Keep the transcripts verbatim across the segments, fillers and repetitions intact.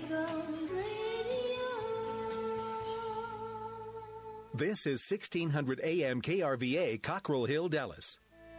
This is sixteen hundred A M K R V A, Cockrell Hill, Dallas.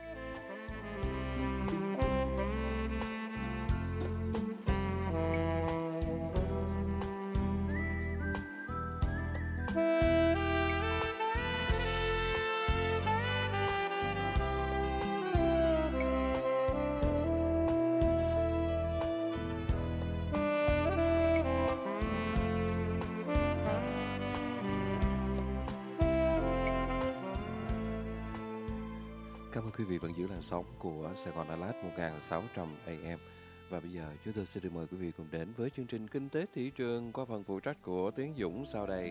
Cảm ơn quý vị vẫn giữ làn sóng của Sài Gòn Đà Lạt một nghìn sáu trăm A M. Và bây giờ chúng tôi sẽ được mời quý vị cùng đến với chương trình Kinh tế Thị trường qua phần phụ trách của Tiến Dũng sau đây.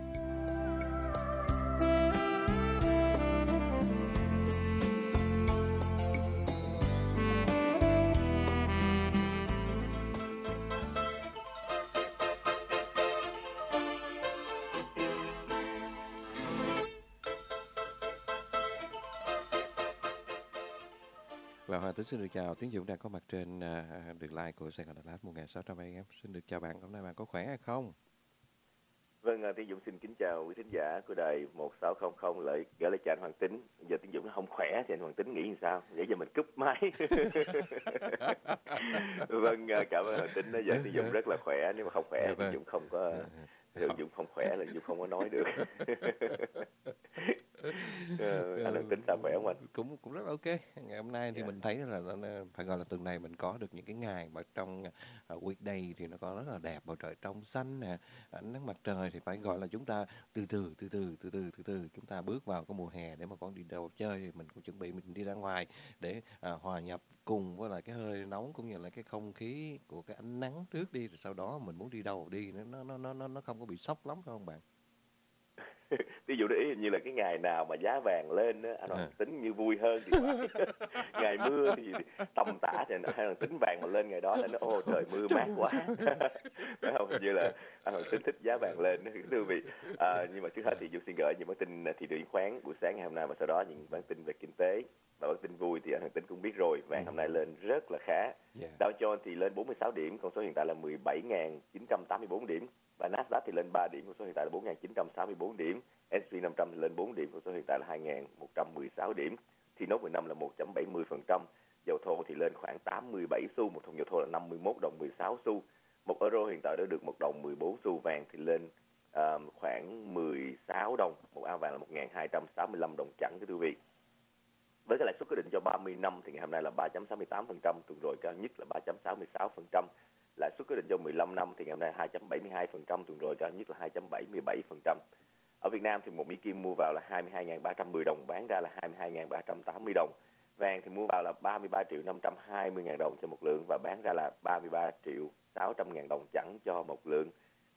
Và Hoàng Tính xin được chào. Tiến Dũng đang có mặt trên uh, đường line của Sài Gòn Đà Lạt một nghìn sáu trăm A M. Xin được chào bạn. Hôm nay bạn có khỏe hay không? Vâng, Tiến Dũng xin kính chào quý thính giả của đài một sáu không không, lại gửi lời chào anh Hoàng Tính. Giờ Tiến Dũng nó không khỏe thì anh Hoàng Tính nghĩ như sao? Vậy giờ mình cúp máy. Vâng, cảm ơn Hoàng Tính. Giờ Tiến Dũng rất là khỏe. Nếu mà không khỏe thì Dũng không có... Nếu Dũng không khỏe là Dũng không có nói được. Uh, anh Hoàng Tính sao khỏe không anh? Cũng cũng rất là ok. Ngày hôm nay thì yeah. mình thấy là nó, phải gọi là tuần này mình có được những cái ngày mà trong uh, weekday thì nó có rất là đẹp, bầu trời trong xanh nè, ánh nắng mặt trời, thì phải gọi là chúng ta từ từ từ từ từ từ từ từ chúng ta bước vào cái mùa hè để mà con đi đâu chơi thì mình cũng chuẩn bị mình đi ra ngoài để uh, hòa nhập cùng với lại cái hơi nóng cũng như là cái không khí của cái ánh nắng trước đi, rồi sau đó mình muốn đi đâu đi nó nó nó nó nó không có bị sốc lắm phải không bạn? Ví dụ để ý như là cái ngày nào mà giá vàng lên á, anh Hoàng à. Tính như vui hơn thì phải. Ngày mưa thì tầm tã thì anh Hoàng Tính vàng mà lên ngày đó là nó ô trời mưa mát quá. Phải không? Như là anh Hoàng Tính thích giá vàng lên thưa quý vị. À, nhưng mà trước hết thì Dũng xin gửi những bản tin thị trường chứng khoán buổi sáng ngày hôm nay, và sau đó những bản tin về kinh tế. Và bản tin vui thì anh Hoàng Tính cũng biết rồi, vàng hôm nay lên rất là khá. Yeah. Dow Jones thì lên bốn mươi sáu điểm, con số hiện tại là mười bảy nghìn chín trăm tám mươi tư điểm. Và Nasdaq thì lên ba điểm, con số hiện tại là bốn nghìn chín trăm sáu mươi tư điểm. ét and pê năm trăm thì lên bốn điểm, con số hiện tại là hai nghìn một trăm mười sáu điểm. Thì nốt mười năm là một phẩy bảy mươi phần trăm. Dầu thô thì lên khoảng tám mươi bảy xu, một thùng dầu thô là năm mươi mốt đồng mười sáu xu. Một euro hiện tại đã được một đồng mười bốn xu. Vàng thì lên uh, khoảng mười sáu đồng. Một ao vàng là một nghìn hai trăm sáu mươi lăm đồng chẵn, thưa quý vị. Với cái lãi suất quyết định cho ba mươi năm thì ngày hôm nay là ba phẩy sáu mươi tám phần trăm, tuần rồi cao nhất là ba phẩy sáu mươi sáu phần trăm. Lãi suất quyết định cho mười lăm năm thì ngày hôm nay hai phẩy bảy mươi hai phần trăm, tuần rồi cao nhất là hai phẩy bảy mươi bảy phần trăm. Ở Việt Nam thì một Mỹ Kim mua vào là hai mươi hai nghìn ba trăm mười đồng, bán ra là hai mươi hai nghìn ba trăm tám mươi đồng. Vàng thì mua vào là ba mươi ba triệu năm trăm hai mươi ngàn đồng cho một lượng và bán ra là ba mươi ba triệu sáu trăm ngàn đồng chẵn cho một lượng.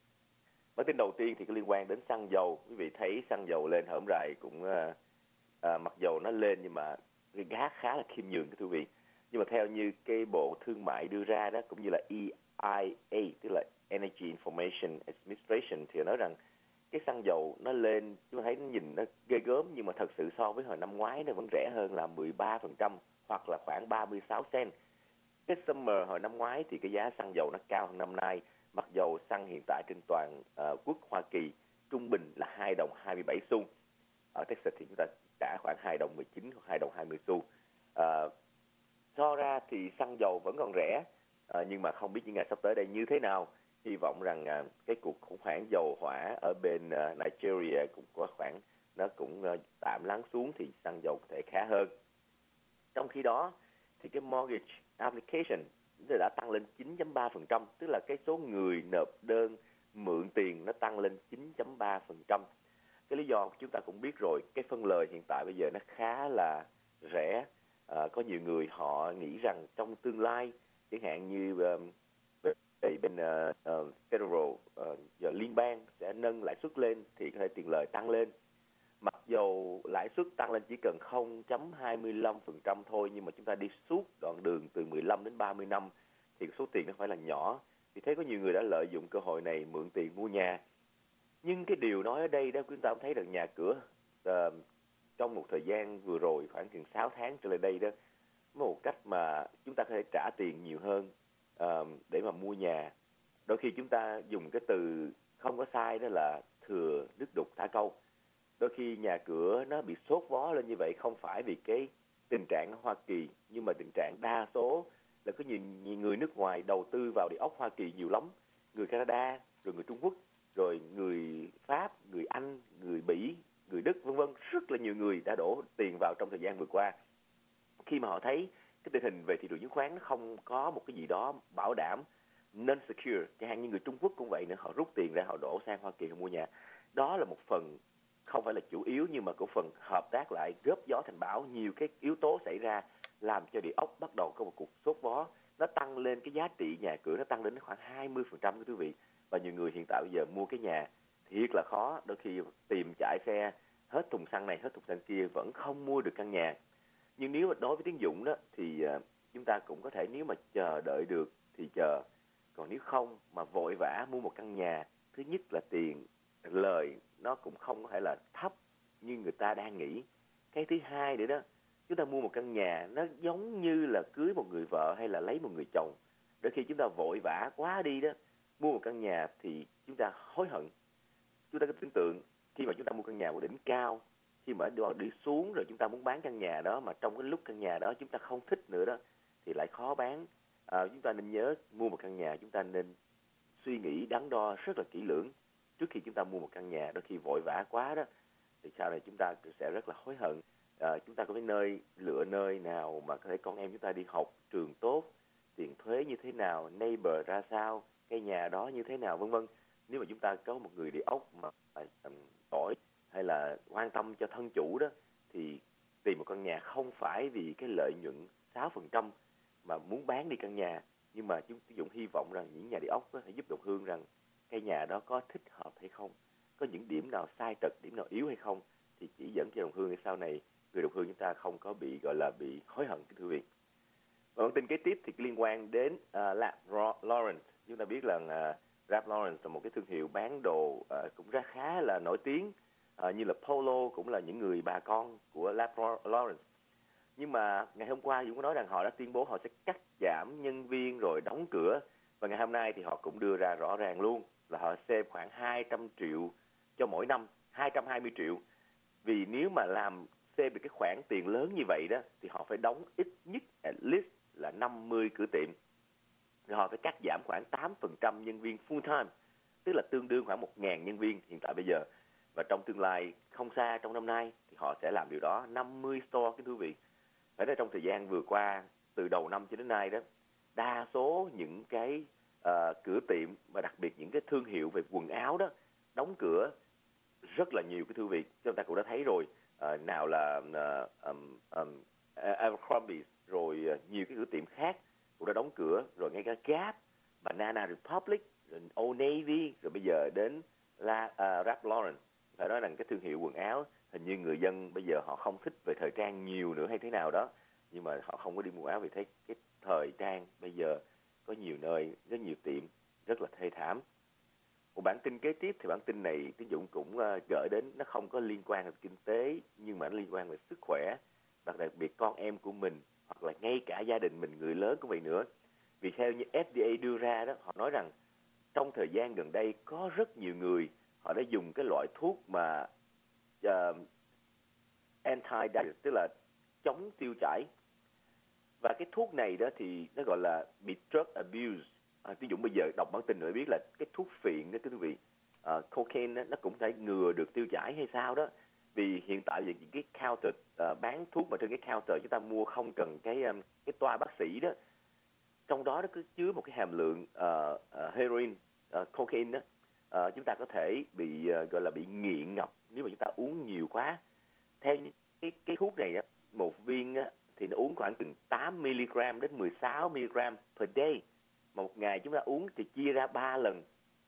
Bản tin đầu tiên thì có liên quan đến xăng dầu. Quý vị thấy xăng dầu lên hổm rày cũng uh, uh, mặc dầu nó lên nhưng mà cái giá khá là khiêm nhường, thưa quý vị. Nhưng mà theo như cái Bộ Thương mại đưa ra đó, cũng như là E I A, tức là Energy Information Administration, thì nói rằng cái xăng dầu nó lên, chúng ta thấy nó nhìn nó ghê gớm, nhưng mà thật sự so với hồi năm ngoái nó vẫn rẻ hơn là mười ba phần trăm hoặc là khoảng ba mươi sáu cent. Cái summer hồi năm ngoái thì cái giá xăng dầu nó cao hơn năm nay, mặc dầu xăng hiện tại trên toàn uh, quốc Hoa Kỳ trung bình là hai đồng hai mươi bảy xu. Ở Texas thì chúng ta trả khoảng hai đồng mười chín hoặc hai đồng hai mươi xu. Uh, so ra thì xăng dầu vẫn còn rẻ, uh, nhưng mà không biết những ngày sắp tới đây như thế nào. Hy vọng rằng uh, cái cuộc khủng hoảng dầu hỏa ở bên uh, Nigeria cũng có khoảng nó cũng uh, tạm lắng xuống thì xăng dầu có thể khá hơn. Trong khi đó thì cái mortgage application đã tăng lên chín phẩy ba phần trăm, tức là cái số người nộp đơn mượn tiền nó tăng lên chín phẩy ba phần trăm. Cái lý do chúng ta cũng biết rồi, cái phân lời hiện tại bây giờ nó khá là rẻ. À, có nhiều người họ nghĩ rằng trong tương lai, chẳng hạn như uh, bên uh, uh, federal uh, liên bang sẽ nâng lãi suất lên thì có thể tiền lời tăng lên. Mặc dầu lãi suất tăng lên chỉ cần không phẩy hai mươi lăm phần trăm thôi, nhưng mà chúng ta đi suốt đoạn đường từ mười lăm đến ba mươi năm thì số tiền nó phải là nhỏ. Vì thế có nhiều người đã lợi dụng cơ hội này mượn tiền mua nhà. Nhưng cái điều nói ở đây đó, chúng ta cũng thấy được nhà cửa uh, trong một thời gian vừa rồi, khoảng chừng sáu tháng trở lại đây đó, một cách mà chúng ta có thể trả tiền nhiều hơn uh, để mà mua nhà. Đôi khi chúng ta dùng cái từ không có sai, đó là thừa nước đục thả câu. Đôi khi nhà cửa nó bị sốt vó lên như vậy không phải vì cái tình trạng ở Hoa Kỳ, nhưng mà tình trạng đa số là có nhiều, nhiều người nước ngoài đầu tư vào địa ốc Hoa Kỳ nhiều lắm. Người Canada, rồi người Trung Quốc, rồi người Pháp, người Anh, người Bỉ, người Đức, vân vân, rất là nhiều người đã đổ tiền vào trong thời gian vừa qua. Khi mà họ thấy cái tình hình về thị trường chứng khoán nó không có một cái gì đó bảo đảm, non-secure, chẳng hạn như người Trung Quốc cũng vậy nữa, họ rút tiền ra họ đổ sang Hoa Kỳ họ mua nhà. Đó là một phần không phải là chủ yếu, nhưng mà cũng phần hợp tác lại, góp gió thành bão. Nhiều cái yếu tố xảy ra làm cho địa ốc bắt đầu có một cuộc sốt vó, nó tăng lên cái giá trị nhà cửa, nó tăng lên khoảng hai mươi phần trăm, quý vị. Và nhiều người hiện tại bây giờ mua cái nhà thiệt là khó, đôi khi tìm chạy xe hết thùng xăng này hết thùng xăng kia vẫn không mua được căn nhà. Nhưng nếu mà đối với tín dụng đó thì uh, chúng ta cũng có thể, nếu mà chờ đợi được thì chờ. Còn nếu không mà vội vã mua một căn nhà, thứ nhất là tiền lời nó cũng không có thể là thấp như người ta đang nghĩ. Cái thứ hai nữa đó, chúng ta mua một căn nhà nó giống như là cưới một người vợ hay là lấy một người chồng. Đôi khi chúng ta vội vã quá đi đó, mua một căn nhà thì chúng ta hối hận. Chúng ta có tưởng tượng khi mà chúng ta mua căn nhà của đỉnh cao, khi mà đi xuống rồi chúng ta muốn bán căn nhà đó, mà trong cái lúc căn nhà đó chúng ta không thích nữa đó thì lại khó bán. À, chúng ta nên nhớ, mua một căn nhà chúng ta nên suy nghĩ đắn đo rất là kỹ lưỡng trước khi chúng ta mua một căn nhà. Đôi khi vội vã quá đó thì sau này chúng ta sẽ rất là hối hận. À, chúng ta có cái nơi lựa nơi nào mà có thể con em chúng ta đi học trường tốt, tiền thuế như thế nào, neighbor ra sao, cái nhà đó như thế nào, vân vân. Nếu mà chúng ta có một người địa ốc mà giỏi hay là quan tâm cho thân chủ đó, thì tìm một căn nhà không phải vì cái lợi nhuận sáu phần trăm mà muốn bán đi căn nhà, nhưng mà chúng Dũng hy vọng rằng những nhà địa ốc có thể giúp Đồng Hương rằng cái nhà đó có thích hợp hay không, có những điểm nào sai trật, điểm nào yếu hay không, thì chỉ dẫn cho Đồng Hương để sau này người Đồng Hương chúng ta không có bị gọi là bị hối hận, kính thưa quý vị. Và tin kế tiếp thì liên quan đến uh, Ralph Lauren. Chúng ta biết là uh, Ralph Lauren là một cái thương hiệu bán đồ uh, cũng rất khá là nổi tiếng, uh, như là Polo cũng là những người bà con của Ralph Lauren. Nhưng mà ngày hôm qua Dũng có nói rằng họ đã tuyên bố họ sẽ cắt giảm nhân viên rồi đóng cửa. Và ngày hôm nay thì họ cũng đưa ra rõ ràng luôn là họ save khoảng hai trăm triệu cho mỗi năm, hai trăm hai mươi triệu. Vì nếu mà làm save được cái khoản tiền lớn như vậy đó thì họ phải đóng ít nhất at least là năm mươi cửa tiệm. Rồi họ phải cắt giảm khoảng tám phần trăm nhân viên full time, tức là tương đương khoảng một nghìn nhân viên hiện tại bây giờ. Và trong tương lai không xa, trong năm nay thì họ sẽ làm điều đó, năm mươi store, kính thưa quý vị. Phải nói trong thời gian vừa qua, từ đầu năm cho đến nay đó, đa số những cái uh, cửa tiệm và đặc biệt những cái thương hiệu về quần áo đó đóng cửa rất là nhiều, cái thưa quý vị. Chúng ta cũng đã thấy rồi, uh, nào là uh, um, um, Abercrombie, rồi uh, nhiều cái cửa tiệm khác cũng đã đóng cửa, rồi ngay cả Gap, Banana Republic, rồi Old Navy, rồi bây giờ đến La, uh, Ralph Lauren. Phải nói rằng cái thương hiệu quần áo, hình như người dân bây giờ họ không thích về thời trang nhiều nữa hay thế nào đó, nhưng mà họ không có đi mua áo vì thấy cái thời trang bây giờ có nhiều nơi, rất nhiều tiệm rất là thê thảm. Một bản tin kế tiếp thì bản tin này Tiến Dũng cũng uh, gửi đến, nó không có liên quan đến kinh tế nhưng mà nó liên quan về sức khỏe, và đặc biệt con em của mình hoặc là ngay cả gia đình mình, người lớn cũng vậy nữa. Vì theo như F D A đưa ra đó, họ nói rằng trong thời gian gần đây có rất nhiều người họ đã dùng cái loại thuốc mà uh, anti-diabetes, tức là chống tiêu chảy. Và cái thuốc này đó thì nó gọi là bị drug abuse. À, Tiến Dũng bây giờ đọc bản tin nữa biết là cái thuốc phiện đó, quý vị, uh, cocaine đó, nó cũng thể ngừa được tiêu chảy hay sao đó. Vì hiện tại những cái counter uh, bán thuốc mà trên cái counter chúng ta mua không cần cái um, cái toa bác sĩ đó, trong đó nó cứ chứa một cái hàm lượng uh, uh, heroin, uh, cocaine đó. Uh, chúng ta có thể bị uh, gọi là bị nghiện ngập nếu mà chúng ta uống nhiều quá. Theo cái cái thuốc này á, một viên á, thì nó uống khoảng từ tám mi-li-gam đến mười sáu mi-li-gam per day. Mà một ngày chúng ta uống thì chia ra ba lần,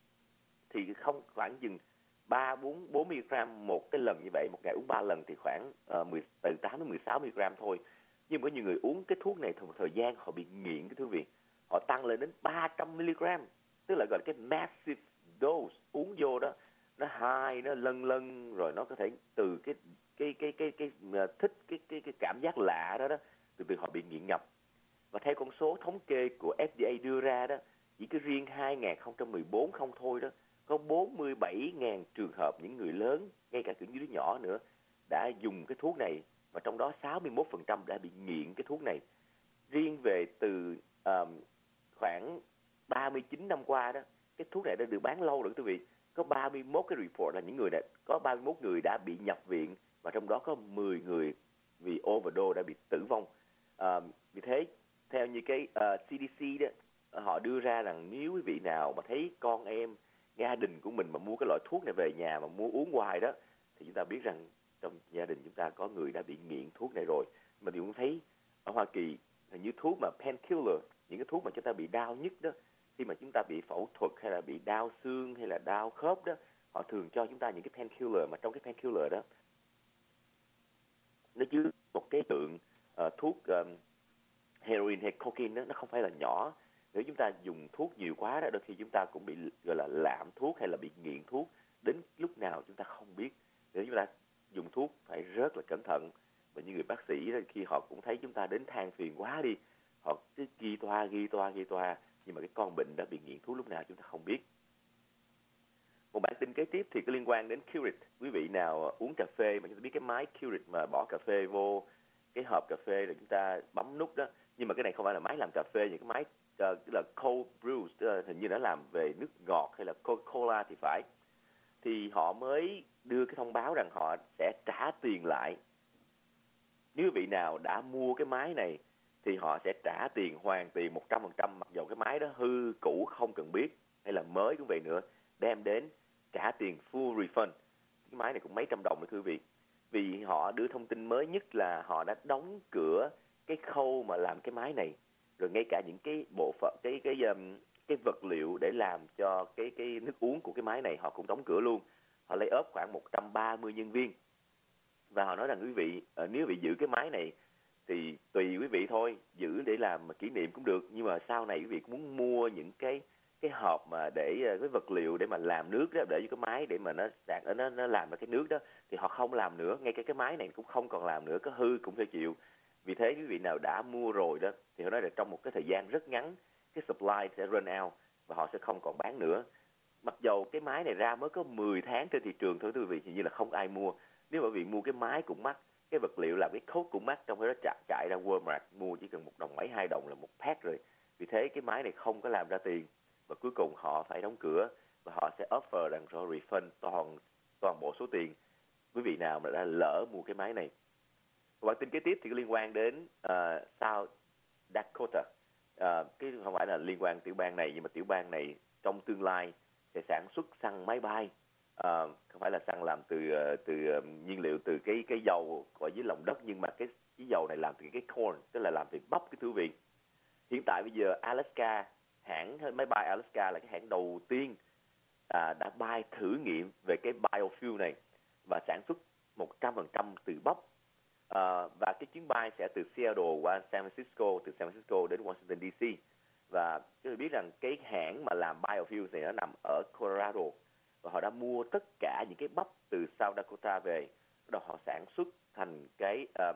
thì không khoảng chừng ba bốn bốn mi-li-gam một cái lần như vậy. Một ngày uống ba lần thì khoảng uh, mười, từ tám đến mười sáu mi-li-gam thôi. Nhưng có nhiều người uống cái thuốc này một thời gian họ bị nghiện, cái thứ việc họ tăng lên đến ba trăm mi-li-gam, tức là gọi là cái massive dose. Uống vô đó nó high, nó lân lân, rồi nó có thể từ cái cái cái cái cái, cái thích cái cái cái cảm giác lạ đó đó, từ từ họ bị nghiện ngập. Và theo con số thống kê của F D A đưa ra đó, chỉ chỉ cái riêng hai không một bốn không thôi đó, có bốn mươi bảy nghìn trường hợp những người lớn, ngay cả những đứa nhỏ nữa, đã dùng cái thuốc này, và trong đó sáu mươi mốt phần trăm đã bị nghiện cái thuốc này. Riêng về từ um, khoảng ba mươi chín năm qua đó, cái thuốc này đã được bán lâu rồi quý vị. Có ba mươi mốt cái report là những người này, có ba mươi mốt người đã bị nhập viện, và trong đó có mười người vì overdose đã bị tử vong. À, vì thế, theo như cái uh, xê đê xê đó, họ đưa ra rằng nếu quý vị nào mà thấy con em, gia đình của mình mà mua cái loại thuốc này về nhà mà mua uống hoài đó, thì chúng ta biết rằng trong gia đình chúng ta có người đã bị nghiện thuốc này rồi. Mà điều cũng thấy ở Hoa Kỳ, hình như thuốc mà painkiller, những cái thuốc mà chúng ta bị đau nhức đó, khi mà chúng ta bị phẫu thuật hay là bị đau xương hay là đau khớp đó, họ thường cho chúng ta những cái painkiller, mà trong cái painkiller đó nó chứa một cái lượng uh, thuốc um, heroin hay cocaine đó, nó không phải là nhỏ. Nếu chúng ta dùng thuốc nhiều quá đó, đôi khi chúng ta cũng bị gọi là lạm thuốc hay là bị nghiện thuốc đến lúc nào chúng ta không biết. Nếu chúng ta dùng thuốc phải rất là cẩn thận. Và những người bác sĩ đó, khi họ cũng thấy chúng ta đến than phiền quá đi, họ cứ ghi toa ghi toa ghi toa, nhưng mà cái con bệnh đã bị nghiện thuốc lúc nào chúng ta không biết. Một bản tin kế tiếp thì có liên quan đến Keurig. Quý vị nào uống cà phê mà chúng ta biết cái máy Keurig mà bỏ cà phê vô cái hộp cà phê rồi chúng ta bấm nút đó, nhưng mà cái này không phải là máy làm cà phê, những cái máy uh, là cold brew, uh, hình như nó làm về nước ngọt hay là Coca-Cola thì phải. Thì họ mới đưa cái thông báo rằng họ sẽ trả tiền lại. Nếu vị nào đã mua cái máy này thì họ sẽ trả tiền, hoàn tiền một trăm phần trăm, mặc dù cái máy đó hư cũ không cần biết, hay là mới cũng vậy nữa, đem đến trả tiền full refund. Cái máy này cũng mấy trăm đồng đấy quý vị. Vì họ đưa thông tin mới nhất là họ đã đóng cửa cái khâu mà làm cái máy này, rồi ngay cả những cái bộ phận, cái cái um, cái vật liệu để làm cho cái cái nước uống của cái máy này họ cũng đóng cửa luôn. Họ lay off khoảng một trăm ba mươi nhân viên. Và họ nói rằng quý vị, uh, nếu quý vị giữ cái máy này thì tùy quý vị thôi, giữ để làm kỷ niệm cũng được, nhưng mà sau này quý vị cũng muốn mua những cái cái hộp mà để cái vật liệu để mà làm nước đó, để cho cái máy để mà nó sạc nó nó làm ra cái nước đó, thì họ không làm nữa. Ngay cả cái máy này cũng không còn làm nữa, có hư cũng phải chịu. Vì thế quý vị nào đã mua rồi đó thì họ nói là trong một cái thời gian rất ngắn cái supply sẽ run out và họ sẽ không còn bán nữa. Mặc dầu cái máy này ra mới có mười tháng trên thị trường thôi quý vị, hình như là không ai mua. Nếu mà quý vị mua cái máy cũng mắc, cái vật liệu làm cái code cũng mắc, trong khi đó chạy, chạy ra Walmart mua chỉ cần một đồng mấy, hai đồng là một pack rồi. Vì thế cái máy này không có làm ra tiền, và cuối cùng họ phải đóng cửa và họ sẽ offer rằng cho refund toàn toàn bộ số tiền quý vị nào mà đã lỡ mua cái máy này. Và bản tin kế tiếp thì có liên quan đến uh, South Dakota. Uh, cái không phải là liên quan tiểu bang này, nhưng mà tiểu bang này trong tương lai sẽ sản xuất xăng máy bay. Uh, không phải là xăng làm từ uh, từ uh, nhiên liệu từ cái cái dầu ở dưới lòng đất, nhưng mà cái cái dầu này làm từ cái corn, tức là làm từ bắp cái thú vị. Hiện tại bây giờ Alaska, hãng máy bay Alaska là cái hãng đầu tiên à, đã bay thử nghiệm về cái biofuel này và sản xuất một trăm phần trăm từ bắp. À, và cái chuyến bay sẽ từ Seattle qua San Francisco, từ San Francisco đến Washington đê xê. Và chúng ta biết rằng cái hãng mà làm biofuel này nó nằm ở Colorado, và họ đã mua tất cả những cái bắp từ South Dakota về, rồi họ sản xuất thành cái um,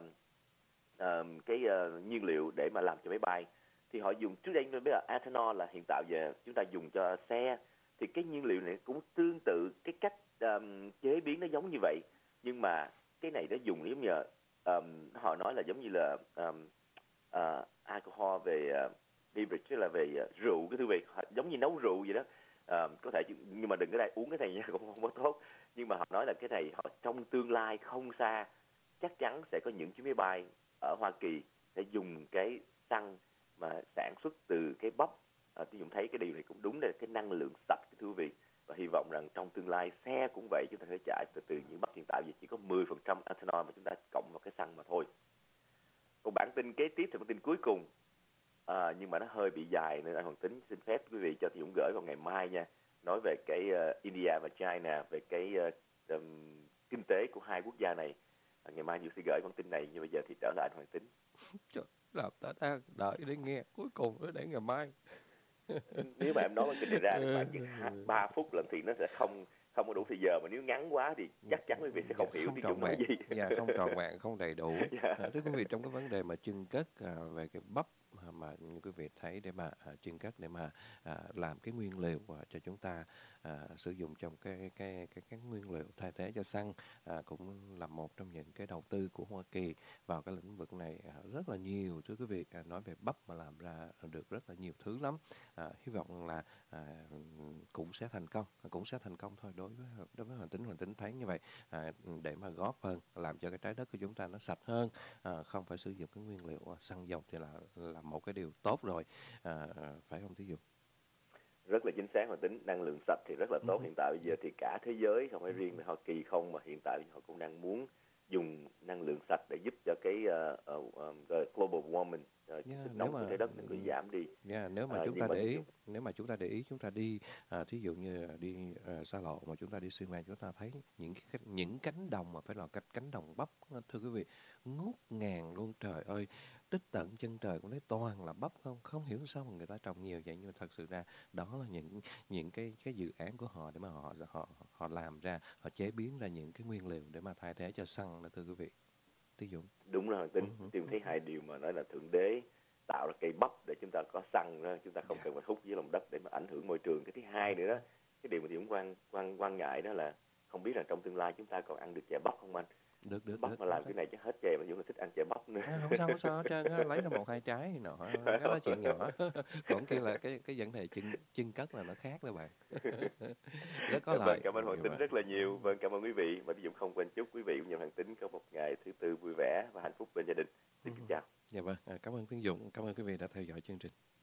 um, cái uh, nhiên liệu để mà làm cho máy bay. Thì họ dùng, trước đây chúng ta biết là ethanol là hiện tại giờ chúng ta dùng cho xe, thì cái nhiên liệu này cũng tương tự, cái cách um, chế biến nó giống như vậy, nhưng mà cái này nó dùng giống như là, um, họ nói là giống như là um, uh, alcohol về uh, beverage, tức là về uh, rượu cái thứ vị, giống như nấu rượu vậy đó. Uh, có thể, nhưng mà đừng có đây uống cái này nha, cũng không có tốt. Nhưng mà họ nói là cái này họ trong tương lai không xa chắc chắn sẽ có những chuyến máy bay ở Hoa Kỳ sẽ dùng cái xăng mà sản xuất từ cái bắp. À, tôi cũng thấy cái điều này cũng đúng, là cái năng lượng sạch cái thú vị, và hy vọng rằng trong tương lai xe cũng vậy, chúng ta sẽ chạy từ từ những bắp hiện tại vì chỉ có mười phần trăm ethanol mà chúng ta cộng vào cái xăng mà thôi. Còn bản tin kế tiếp thì bản tin cuối cùng, à, nhưng mà nó hơi bị dài nên anh Hoàng Tính xin phép quý vị cho Thị Dũng gửi vào ngày mai nha, nói về cái uh, India và China, về cái uh, um, kinh tế của hai quốc gia này. À, ngày mai Dũng sẽ gửi bản tin này, nhưng bây giờ thì trở lại anh Hoàng Tính. Làm ta đang đợi để nghe cuối cùng để ngày mai. Nếu mà em nói cái này ra thì khoảng chừng ba phút lần thì nó sẽ không không có đủ thời giờ, mà nếu ngắn quá thì chắc chắn quý vị sẽ không dạ, hiểu không Thị tròn Dũng nói vẹn. gì. Dạ, không tròn vẹn, không đầy đủ. Dạ. À, thưa quý vị, trong cái vấn đề mà chưng cất à, về cái bắp mà như quý vị thấy để mà à, chiên cất để mà à, làm cái nguyên liệu à, cho chúng ta à, sử dụng trong cái cái cái cái nguyên liệu thay thế cho xăng, à, cũng là một trong những cái đầu tư của Hoa Kỳ vào cái lĩnh vực này à, rất là nhiều, thưa quý vị. À, nói về bắp mà làm ra được rất là nhiều thứ lắm. À, hy vọng là à, cũng sẽ thành công, cũng sẽ thành công thôi. Đối với đối với Hoàng Tính, Hoàng Tính thấy như vậy, à, để mà góp phần làm cho cái trái đất của chúng ta nó sạch hơn, à, không phải sử dụng cái nguyên liệu à, xăng dầu thì là là một cái điều tốt rồi, à, phải không Thí Dụ? Rất là chính xác và tính năng lượng sạch thì rất là tốt. Ừ. Hiện tại bây giờ thì cả thế giới, không phải riêng Hoa Kỳ không, mà hiện tại họ cũng đang muốn dùng năng lượng sạch để giúp cho cái uh, uh, um, global warming, uh, Yeah, cái nếu nóng của mà trái đất nó cũng giảm đi. yeah, nếu mà Uh, chúng nhưng ta mà để ví ý dụ nếu mà chúng ta để ý chúng ta đi à, thí dụ như là đi à, xa lộ mà chúng ta đi xuyên qua, chúng ta thấy những cái cánh- những cánh đồng mà phải là cách cánh đồng bắp, thưa quý vị, ngút ngàn luôn, trời ơi, tích tận chân trời cũng thấy toàn là bắp không, không hiểu sao mà người ta trồng nhiều vậy, nhưng mà thật sự ra đó là những những cái cái dự án của họ để mà họ họ họ làm ra, họ chế biến ra những cái nguyên liệu để mà thay thế cho xăng đó, thưa quý vị. Thí dụ. đúng rồi Ừ, tính ừ, tìm ừ, thấy ừ. hai điều mà nói là thượng đế tạo ra cây bắp để chúng ta có xăng đó, chúng ta không Dạ. cần phải hút dưới lòng đất để mà ảnh hưởng môi trường. Cái thứ hai nữa đó, cái điều mà Thiểm quan quan quan ngại đó là không biết là trong tương lai chúng ta còn ăn được chè bắp không anh? Được, được, Bắp được, mà không làm sao. cái này chắc hết chè, mà Dũng là thích ăn chè bắp nữa. À, không sao, không sao hết trơn á, lấy ra một hai trái thì nọ, Phải cái không? đó chuyện nhỏ. Còn kia là cái cái vấn đề chân chân cất là nó khác đó bạn. Rất có Vâng, lợi cảm ơn Hoàng như Tính vậy. rất là nhiều. Vâng, cảm ơn quý vị. Và Dũng không quên chúc quý vị cũng như Hoàng Tính có một ngày thứ tư vui vẻ và hạnh phúc bên gia đình. Ừ. Xin kính chào. Dạ vâng, à, cảm ơn Tiến Dũng, cảm ơn quý vị đã theo dõi chương trình.